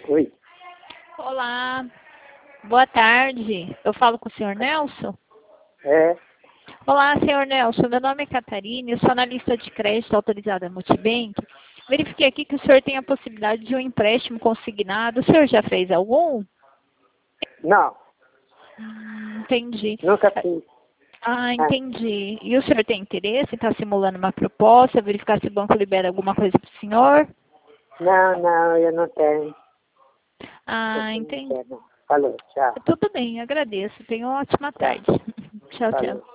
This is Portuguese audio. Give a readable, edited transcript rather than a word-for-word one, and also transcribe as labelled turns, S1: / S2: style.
S1: Oi.
S2: Olá, boa tarde. Eu falo com o senhor Nelson?
S1: É.
S2: Olá, senhor Nelson. Meu nome é Catarina, eu sou analista de crédito autorizada Multibank. Verifiquei aqui que o senhor tem a possibilidade de um empréstimo consignado. O senhor já fez algum?
S1: Não,
S2: Entendi.
S1: nunca fiz.
S2: Entendi. E o senhor tem interesse em estar simulando uma proposta, verificar se o banco libera alguma coisa para o senhor?
S1: Não, eu não tenho.
S2: Entendi.
S1: Falou, tchau.
S2: Tudo bem, agradeço. Tenha uma ótima tarde. Tchau,
S1: Falou.
S2: tchau.